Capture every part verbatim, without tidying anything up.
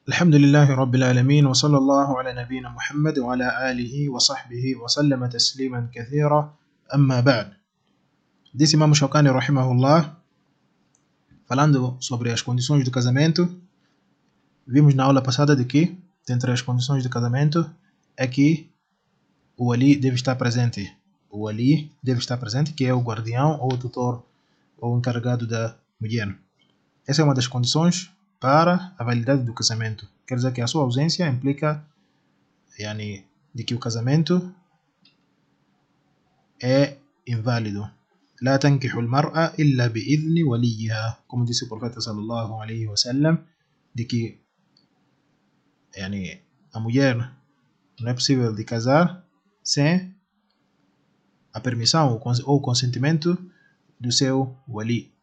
الحمد لله رب العالمين وصلى الله على نبينا محمد وعلى آله وصحبه وسلم تسليما كثيرا أما بعد. Disse Imam Shawkani rahimahullah, falando sobre as condições do casamento, vimos na aula passada de que, dentre as condições do casamento, é que o wali deve estar presente. O wali deve estar presente, que é o guardião ou o tutor ou o encarregado da mulher. Essa é uma das condições para a validade do casamento. Quer dizer que a sua ausência implica yani, de que o casamento é inválido. لا تنكح المرأة إلا بإذن وليها, como disse o profeta sallallahu alaihi wasallam, de que yani, a mulher não é possível de casar sem a permissão ou o consentimento do seu wali.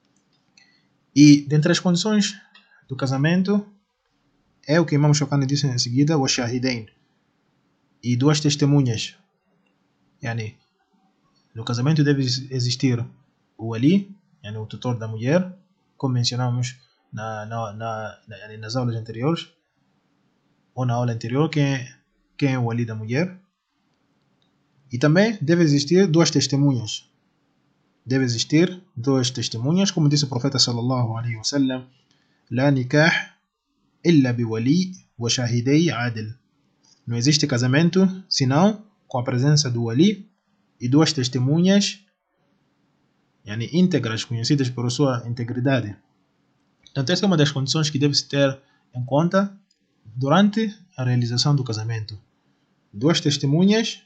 E dentre as condições do casamento é o que Imam Shawkani disse em seguida, o shahidain, e duas testemunhas. Yani, no casamento deve existir o wali, yani, o tutor da mulher, como mencionamos na, na, na, na, nas aulas anteriores, ou na aula anterior, quem é, quem é o wali da mulher. E também deve existir duas testemunhas. Deve existir duas testemunhas, como disse o profeta sallallahu alaihi wasallam, لا نكاح إلا بولي وشاهدي عادل. Não existe casamento senão com a presença do wali e duas testemunhas yani, íntegras, conhecidas por sua integridade. Portanto, essa é uma das condições que deve-se ter em conta durante a realização do casamento. Duas testemunhas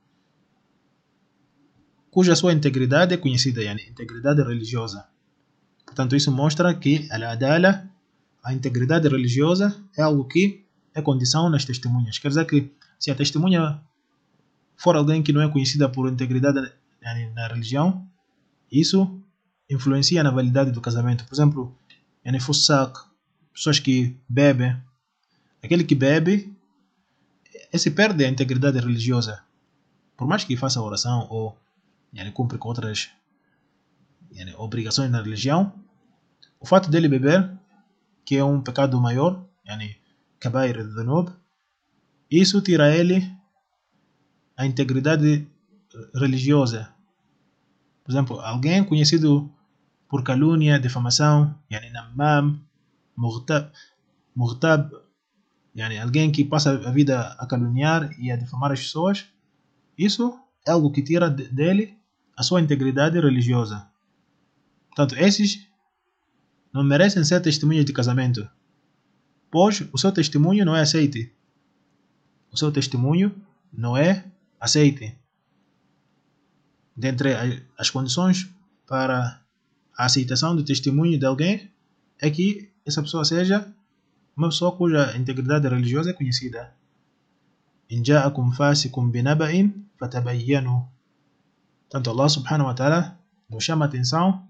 cuja sua integridade é conhecida, yani, integridade religiosa. Portanto, isso mostra que al-adala, a integridade religiosa, é algo que é condição nas testemunhas. Quer dizer que se a testemunha for alguém que não é conhecida por integridade yani, na religião, isso influencia na validade do casamento. Por exemplo, yani, fussak, pessoas que bebem. Aquele que bebe, esse perde a integridade religiosa. Por mais que faça oração ou yani, cumpre com outras yani, obrigações na religião, o fato dele beber, que é um pecado maior, yani, kabair al-dhunub, isso tira ele a integridade religiosa. Por exemplo, alguém conhecido por calúnia, difamação, yani, namam, mughtab, mughtab, yani, alguém que passa a vida a caluniar e a difamar as pessoas, isso é algo que tira dele a sua integridade religiosa. Portanto, esses não merecem ser testemunhas de casamento, pois o seu testemunho não é aceite. O seu testemunho não é aceite. Dentre as condições para a aceitação do testemunho de alguém é que essa pessoa seja uma pessoa cuja integridade religiosa é conhecida. إن جاءكم فاسق بنبأ فتبينوا. Tanto Allah subhanahu wa ta'ala nos chama a atenção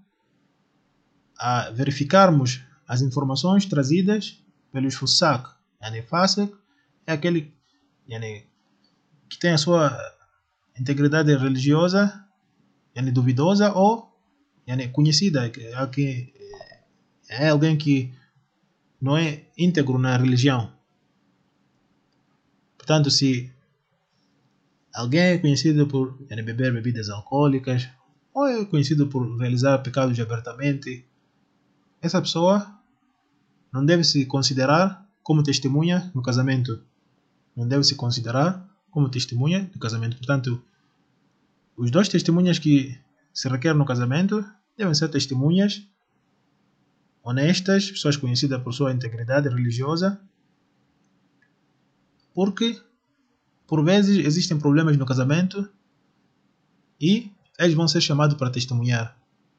a verificarmos as informações trazidas pelos fussak. Yani, fasiq é aquele yani, que tem a sua integridade religiosa yani, duvidosa ou yani, conhecida, é, que é alguém que não é íntegro na religião. Portanto, se alguém é conhecido por yani, beber bebidas alcoólicas ou é conhecido por realizar pecados abertamente, essa pessoa não deve se considerar como testemunha no casamento. Não deve se considerar como testemunha do casamento. Portanto, os dois testemunhas que se requerem no casamento devem ser testemunhas honestas, pessoas conhecidas por sua integridade religiosa, porque por vezes existem problemas no casamento e eles vão ser chamados para testemunhar.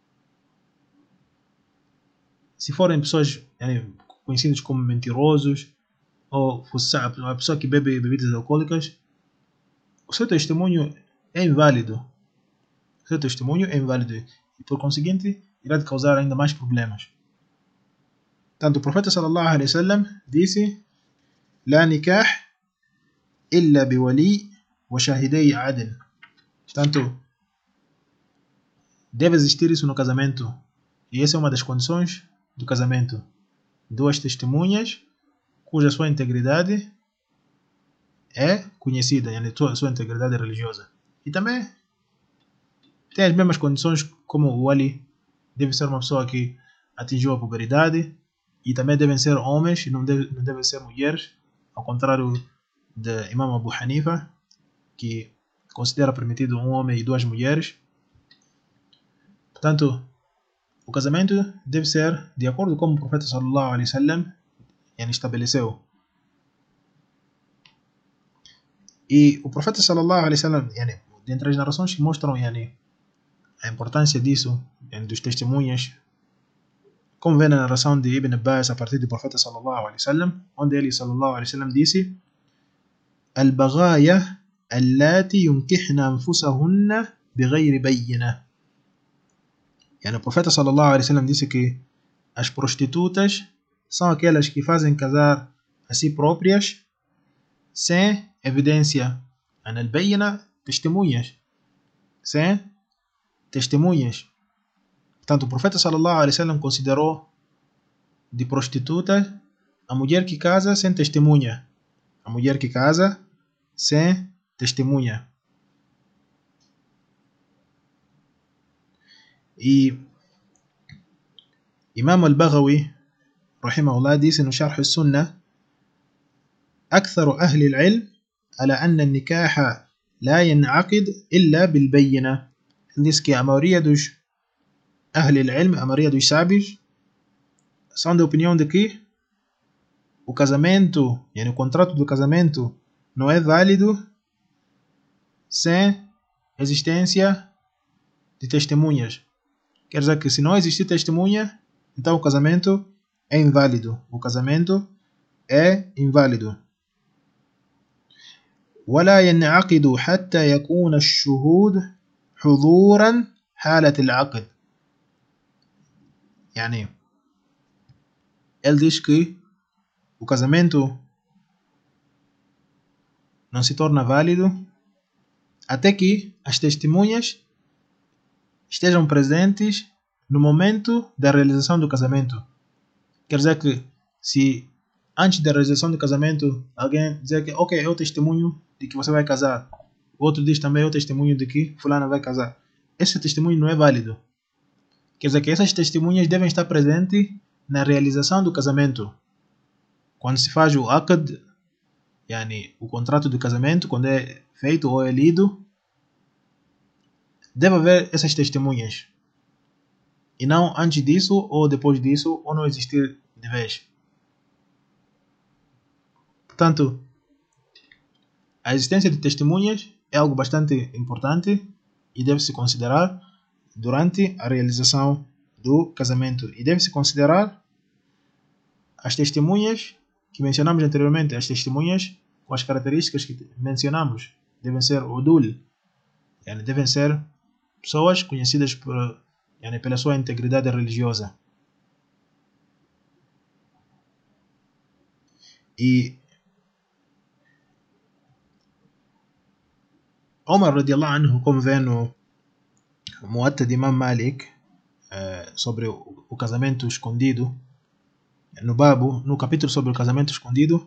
Se forem pessoas yani, conhecidas como mentirosos ou a pessoa que bebe bebidas alcoólicas, o seu testemunho é inválido. O seu testemunho é inválido e, por conseguinte, irá causar ainda mais problemas. Tanto o profeta sallallahu alaihi wasallam disse: لا نكاح إلا بولي وشاهدي عدل. Portanto, deve existir isso no casamento. E essa é uma das condições do casamento. Duas testemunhas cuja sua integridade é conhecida, yani sua, sua integridade religiosa. E também tem as mesmas condições como o wali. Deve ser uma pessoa que atingiu a puberdade, e também devem ser homens, não, deve, não devem ser mulheres, ao contrário de Imam Abu Hanifa, que considera permitido um homem e duas mulheres. Portanto, o casamento deve ser de acordo com o profeta sallallahu alaihi wasallam estabeleceu. E o profeta sallallahu alaihi wasallam, dentre as narrações que mostram yani, a importância disso, yani, dos testemunhas, como vê na narração de Ibn Abbas a partir do profeta sallallahu alaihi wasallam, onde ele sallallahu alaihi wasallam disse: "Al-baghaya allati yunkihna anfusahunna bighayri bayyinah." Yani, o profeta sallallahu alaihi wasallam disse que as prostitutas são aquelas que fazem casar a si próprias sem evidência. Al-bayyina, testemunhas. Sem testemunhas. Portanto, o profeta sallallahu alaihi wasallam considerou de prostituta a mulher que casa sem testemunha. A mulher que casa sem testemunha. E Imam al-Baghawi rahimahullah disse no Sharh al-Sunnah: أكثر أهل العلم على أن النكاح لا ينعقد إلا بالبينة. Ele diz que a maioria dos أهل العلم, a maioria dos sábios, são da opinião de que o casamento, yani, o contrato do casamento não é válido sem existência de testemunhas. Quer dizer que se não existir testemunha, então o casamento é inválido. O casamento é inválido. ولا ينعقد حتى يكون الشهود حضورا حالة العقد. يعني ele diz que o casamento não se torna válido até que as testemunhas estejam presentes no momento da realização do casamento. Quer dizer que se antes da realização do casamento alguém dizer que ok, eu testemunho de que você vai casar, o outro diz também eu testemunho de que fulana vai casar, esse testemunho não é válido. Quer dizer que essas testemunhas devem estar presentes na realização do casamento. Quando se faz o aqd, yani, o contrato de casamento, quando é feito ou é lido, deve haver essas testemunhas. E não antes disso ou depois disso, ou não existir de vez. Portanto, a existência de testemunhas é algo bastante importante e deve-se considerar durante a realização do casamento. E deve-se considerar as testemunhas que mencionamos anteriormente, as testemunhas com as características que mencionamos. Devem ser udul, yani, devem ser pessoas conhecidas por, yani, pela sua integridade religiosa. E Omar radiallahu anhu, como vê no Muwatta de Imam Malik, eh, sobre o, o casamento escondido, no Babu, no capítulo sobre o casamento escondido,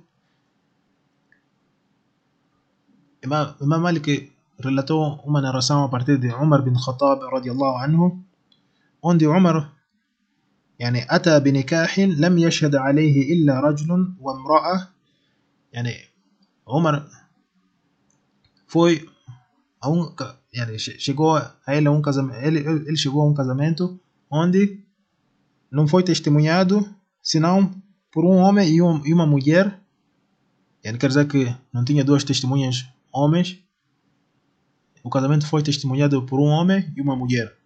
Imam, Imam Malik relatou uma narração a partir de Umar bin Khattab radiallahu anhu, onde Umar يعني أتى بنكاح لم يشهد عليه إلا رجل وامرأة. يعني Umar foi a um, yani, chegou a ele a um casamento, ele, ele chegou a um casamento onde não foi testemunhado senão por um homem e, um, e uma mulher. Yani, quer dizer que não tinha duas testemunhas homens. O casamento foi testemunhado por um homem e uma mulher.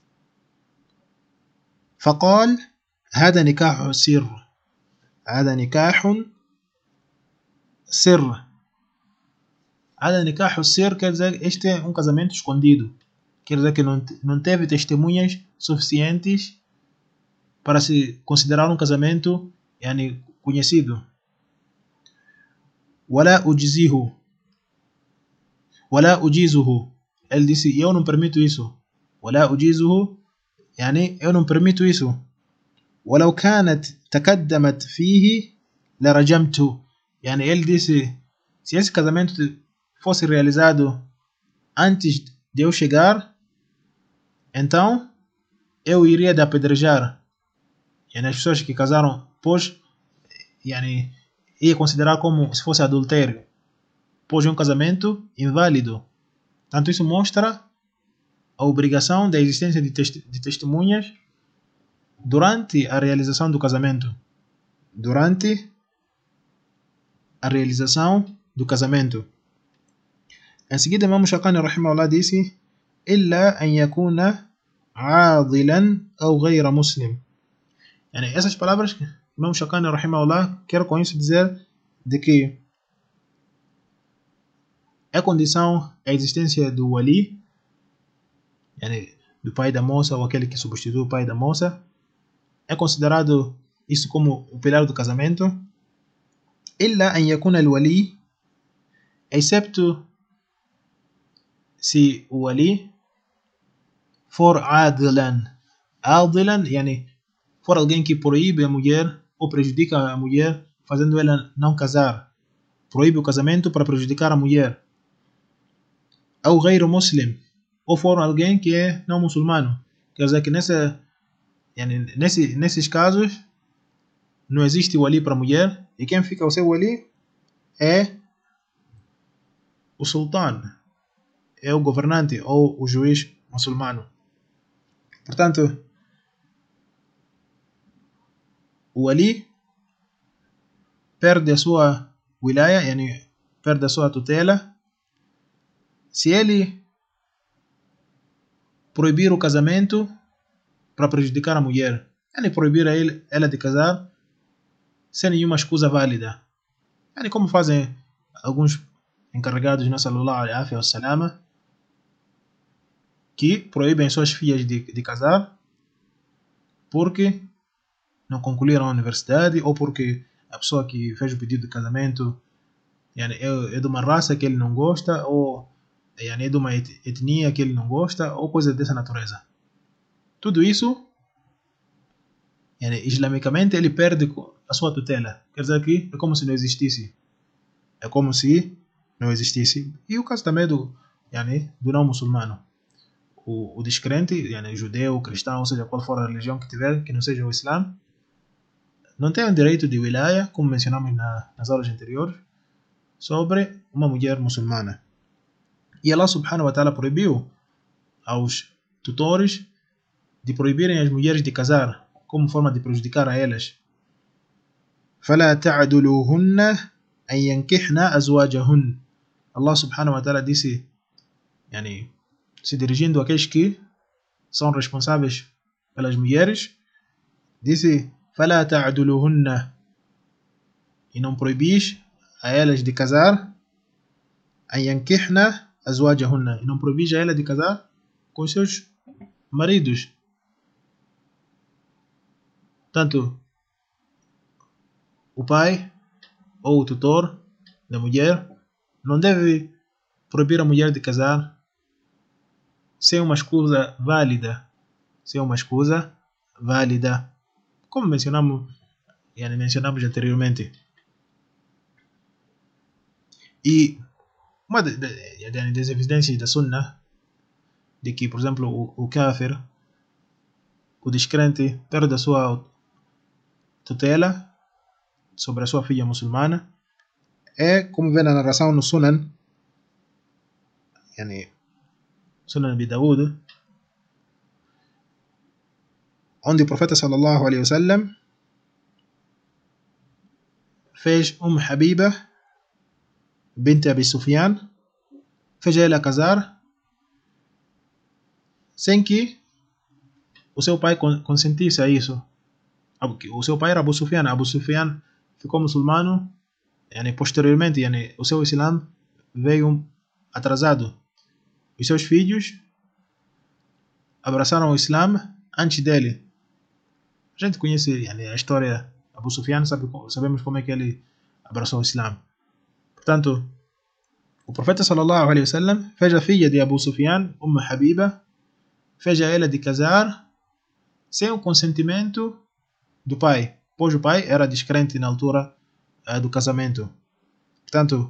فقال هذا نكاح سر هذا نكاح سر هذا نكاح سر quer dizer este é um casamento escondido, quer dizer que não, não teve testemunhas suficientes para se considerar um casamento yani, conhecido. ولا أجزيه ولا أجيزه, ele disse eu não permito isso. ولا أجيزه يعني eu não permito isso. ولو كانت تقدمت فيه لرجمت. يعني ele disse, se esse casamento fosse realizado antes de eu chegar, então eu iria de apedrejar. Yani as pessoas que casaram pois, yani, ia considerar como se fosse adultério, pois é um casamento inválido. Tanto isso mostra a obrigação da existência de, test de testemunhas durante a realização do casamento. Durante a realização do casamento. Em seguida, Imam Shawkani rahimahullah disse: إلا أن يكون عاضلا أو غير مسلم. Yani, essas palavras, Imam Shawkani rahimahullah quer com isso dizer de que é condição a existência do wali, yani, do pai da moça ou aquele que substitui o pai da moça, é considerado isso como o pilar do casamento. إلا أن يكون الولي, excepto se o wali for عادلا. عادلا يعني for alguém que proíbe a mulher ou prejudica a mulher, fazendo ela não casar. Proíbe o casamento para prejudicar a mulher. Ou غير مسلم, ou for alguém que é não muçulmano. Quer dizer que nessa, yani, nesse, nesses casos não existe wali para a mulher, e quem fica o seu wali é o sultão, é o governante ou o juiz muçulmano. Portanto, o wali perde a sua wilaya, yani, perde a sua tutela, se ele proibir o casamento para prejudicar a mulher. Yani, proibir a ele, ela de casar sem nenhuma escusa válida. Yani, como fazem alguns encarregados na sallallahu alaihi wa sallam, que proíbem suas filhas de, de casar porque não concluíram a universidade, ou porque a pessoa que fez o pedido de casamento, yani, é, é de uma raça que ele não gosta, ou yani, é de uma etnia que ele não gosta, ou coisa dessa natureza. Tudo isso, yani, islamicamente, ele perde a sua tutela. Quer dizer que é como se não existisse. É como se não existisse. E o caso também do, yani, do não muçulmano. O, o descrente, yani, judeu, cristão, ou seja, qual for a religião que tiver, que não seja o Islã, não tem o direito de wilaya, como mencionamos na, nas aulas anteriores, sobre uma mulher muçulmana. E Allah subhanahu wa ta'ala proibiu aos tutores de proibirem as mulheres de casar, como forma de prejudicar a elas. فَلَا تَعْدُلُوهُنَّ أَنْ يَنْكِحْنَ أَزْوَاجَهُنَّ. Allah subhanahu wa ta'ala disse, yani, se dirigindo àqueles que são responsáveis pelas mulheres, disse: فَلَا تَعْدُلُوهُنَّ, e não proibis a elas de casar, أَنْ يَنْكِحْنَ أَزْوَاجَهُنَّ, e não proibis a elas de casar com seus maridos. Tanto o pai ou o tutor da mulher não deve proibir a mulher de casar sem uma escusa válida, sem uma escusa válida, como mencionamos, yani, mencionamos anteriormente. E uma das evidências da Sunnah de que, por exemplo, o, o kafir, o descrente, perde a sua tutela sobre a sua filha muçulmana, é como vê na narração no Sunan, yani, Sunan Abi Dawud, onde o profeta sallallahu alaihi wasallam fez Umm Habiba bint Abi Sufyan, fez ela casar sem que o seu pai consentisse a isso. O seu pai era Abu Sufyan. Abu Sufyan ficou muçulmano, yani, posteriormente, yani, o seu Islã veio atrasado. Os seus filhos abraçaram o Islã antes dele. A gente conhece, yani, a história de Abu Sufyan, sabe, sabemos como é que ele abraçou o Islã. Portanto, o profeta sallallahu alaihi wasallam fez a filha de Abu Sufyan, Umm Habiba, fez a ela de casar sem o consentimento do pai, pois o pai era descrente na altura uh, do casamento. Portanto,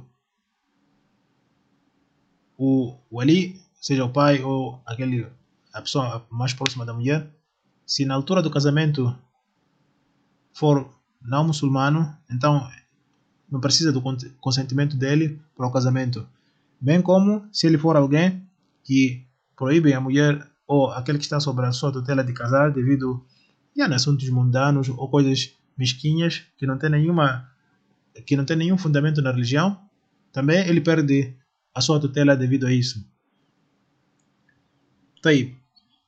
o wali, seja o pai ou aquele, a pessoa mais próxima da mulher, se na altura do casamento for não muçulmano, então não precisa do consentimento dele para o casamento. Bem como se ele for alguém que proíbe a mulher ou aquele que está sob a sua tutela de casar devido a assuntos mundanos ou coisas mesquinhas que não tem nenhuma que não tem nenhum fundamento na religião, também ele perde a sua tutela devido a isso. Tá aí.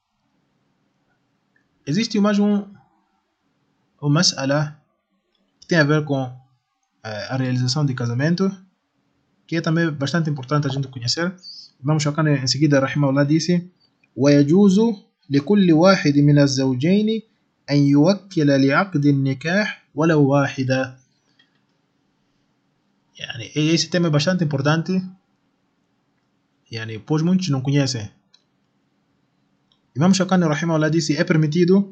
Existe mais um um mas'ala que tem a ver com a realização de casamento, que é também bastante importante a gente conhecer. Imam Shawkani em seguida, rahimahullah, disse: ويجوز لكل واحد من الزوجين أن يوكل لعقد النكاح ولو واحدة. يعني esse tema é bastante importante, يعني pois muitos não conhecem. Imam Shawkani, rahimahullah, disse: é permitido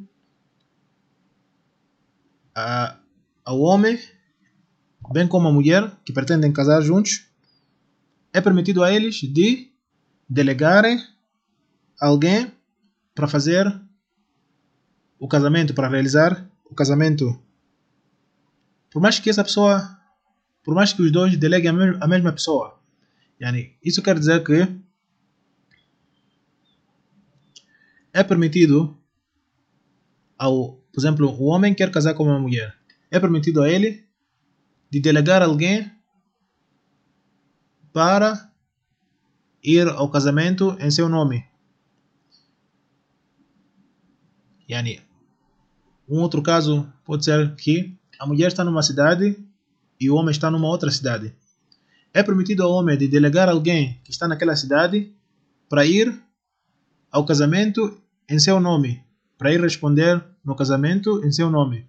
a, ao homem, bem como a mulher que pretendem casar juntos, é permitido a eles de delegarem alguém para fazer o casamento, para realizar o casamento. Por mais que essa pessoa, por mais que os dois deleguem a mesma pessoa. Yani, isso quer dizer que é permitido ao, por exemplo, o homem quer casar com uma mulher. É permitido a ele de delegar alguém para ir ao casamento em seu nome. Yani, um outro caso pode ser que a mulher está numa cidade e o homem está numa outra cidade. É permitido ao homem de delegar alguém que está naquela cidade para ir ao casamento em seu nome, para ir responder no casamento em seu nome.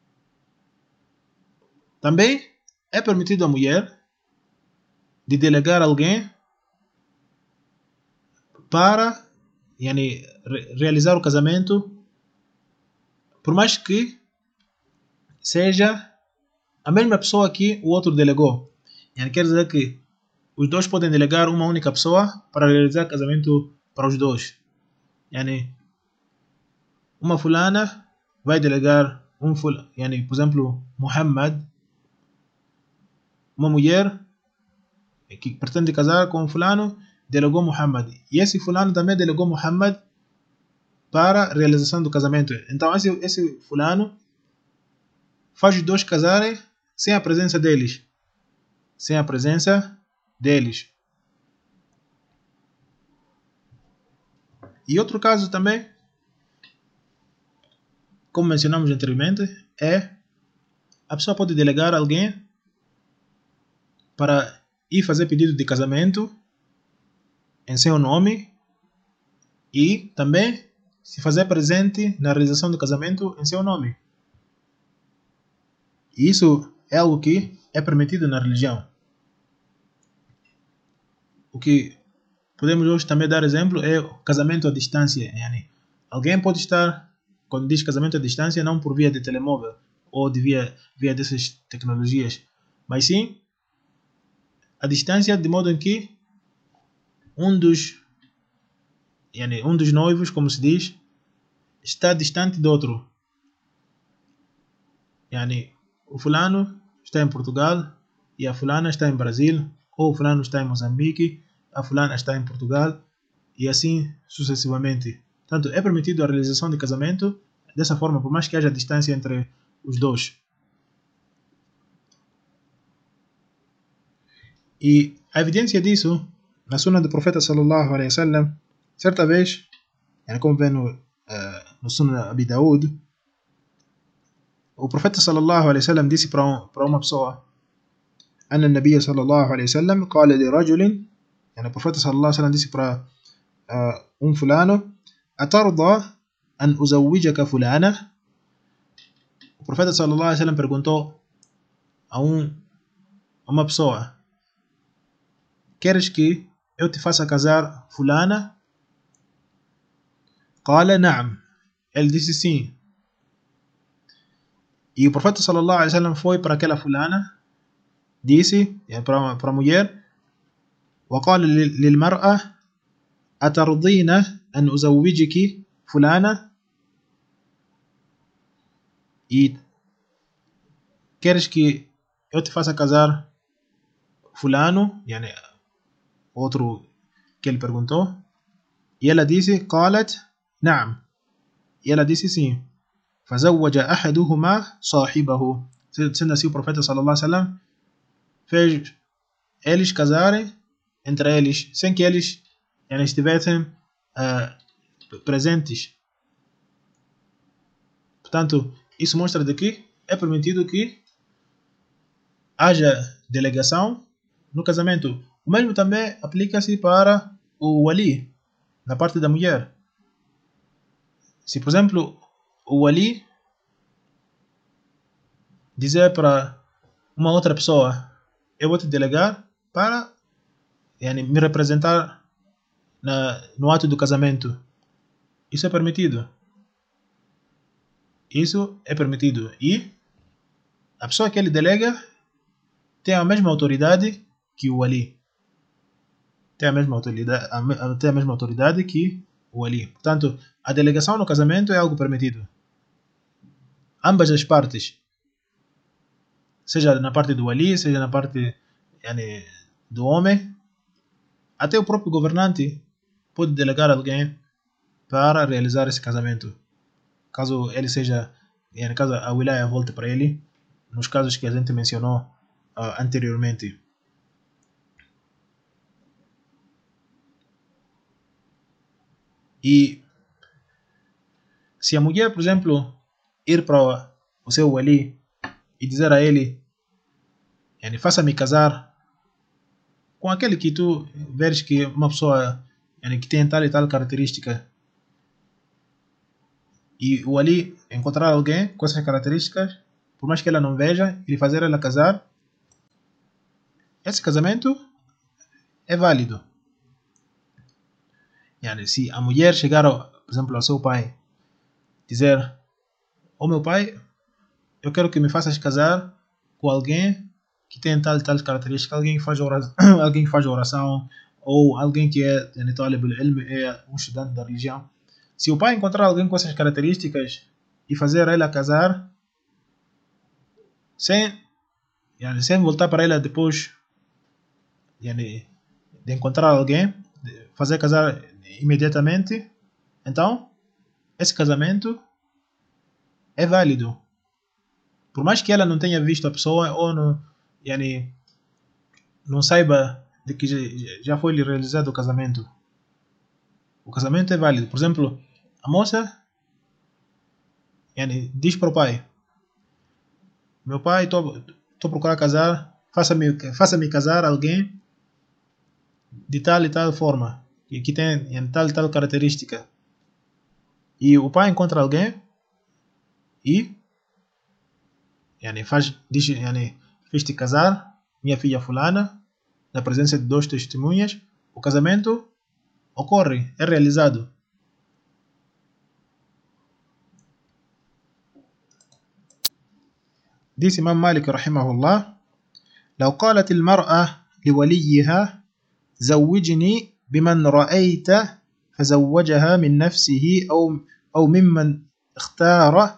Também é permitido à mulher de delegar alguém para yani, re realizar o casamento, por mais que seja a mesma pessoa que o outro delegou. Yani, quer dizer que os dois podem delegar uma única pessoa para realizar casamento para os dois. Yani, uma fulana vai delegar um fulano, yani, por exemplo, Muhammad, uma mulher que pretende casar com um fulano, delegou Muhammad. E esse fulano também delegou Muhammad para a realização do casamento. Então esse, esse fulano faz os dois casarem sem a presença deles. Sem a presença deles. E outro caso também, como mencionamos anteriormente, é a pessoa pode delegar alguém para ir fazer pedido de casamento em seu nome e também se fazer presente na realização do casamento em seu nome. E isso é algo que é permitido na religião. O que podemos hoje também dar exemplo é o casamento à distância. Yani, alguém pode estar, quando diz casamento à distância, não por via de telemóvel ou de via, via dessas tecnologias, mas sim a distância, de modo em que um dos, yani, um dos noivos, como se diz, está distante do outro. Yani, o fulano está em Portugal e a fulana está em Brasil, ou o fulano está em Moçambique, a fulana está em Portugal, e assim sucessivamente. Portanto, é permitido a realização de casamento dessa forma, por mais que haja distância entre os dois. E a evidência disso, na sunna do profeta sallallahu alaihi wasallam, certa vez, como vem no, uh, no sunna Abi Daud, o profeta sallallahu alaihi wasallam disse para um, para uma pessoa: أن النبي صلى الله عليه وسلم قال لرجل, يعني o profeta sallallahu alaihi wasallam disse para uh, um fulano: أترضى أن أزوجك فلانة? O profeta sallallahu alaihi wasallam perguntou a um, uma pessoa: queres que eu te faça casar fulana? قال نعم. Ele disse sim. E o profeta sallallahu alaihi wasallam foi para aquela fulana disse, يعني para, para a mulher, وقال للمرأة أترضين أن أزوجك فلانة؟ E queres que eu te faça casar fulano? يعني outro que ele perguntou. E ela disse قالت نعم. E ela disse sim. فزوج أحدهما صاحبه. Sendo assim, o profeta sallallahu alaihi wasallam fez eles casarem entre eles sem que eles يعني, estivessem uh, presentes. Portanto, isso mostra de que é permitido que haja delegação no casamento. O mesmo também aplica-se para o wali, na parte da mulher. Se, por exemplo, o wali dizer para uma outra pessoa, eu vou te delegar para yani, me representar na, no ato do casamento. Isso é permitido. Isso é permitido. E a pessoa que ele delega tem a mesma autoridade que o wali. Tem a mesma autoridade, a, tem a mesma autoridade que o wali. Portanto, a delegação no casamento é algo permitido. Ambas as partes. Seja na parte do wali, seja na parte yani, do homem. Até o próprio governante pode delegar alguém para realizar esse casamento. Caso ele seja, yani, caso a wilaya volte para ele, nos casos que a gente mencionou uh, anteriormente. E se a mulher, por exemplo, ir para o seu wali e dizer a ele, yani, faça-me casar com aquele que tu veres que uma pessoa yani, que tem tal e tal característica, e o wali encontrar alguém com essas características, por mais que ela não veja, ele fazer ela casar, esse casamento é válido. Yani, se a mulher chegar, por exemplo, ao seu pai, dizer, ô oh, meu pai, eu quero que me faças casar com alguém que tem tal e tal característica, alguém que faz oração, alguém que faz oração, ou alguém que é, é um estudante da religião. Se o pai encontrar alguém com essas características e fazer ela casar, sem, yani, sem voltar para ela depois yani, de encontrar alguém, de fazer casar imediatamente, então esse casamento é válido. Por mais que ela não tenha visto a pessoa ou não, yani, não saiba de que já foi realizado o casamento, o casamento é válido. Por exemplo, a moça yani, diz para o pai, meu pai, estou procurando casar, faça-me faça-me casar alguém de tal e tal forma, que, que tem yani, tal e tal característica. E o pai encontra alguém e yani, faz, diz, yani, fiz-te casar, minha filha fulana, na presença de dois testemunhas, o casamento ocorre, é realizado. Disse Imam Malik rahimahullah, لو قالت المرأة لوليها زوجني بمن رأيت فزوجها من نفسه أو أو ممن اختار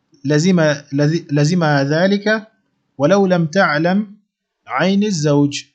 لزم لزم ذلك ولو لم تعلم عين الزوج.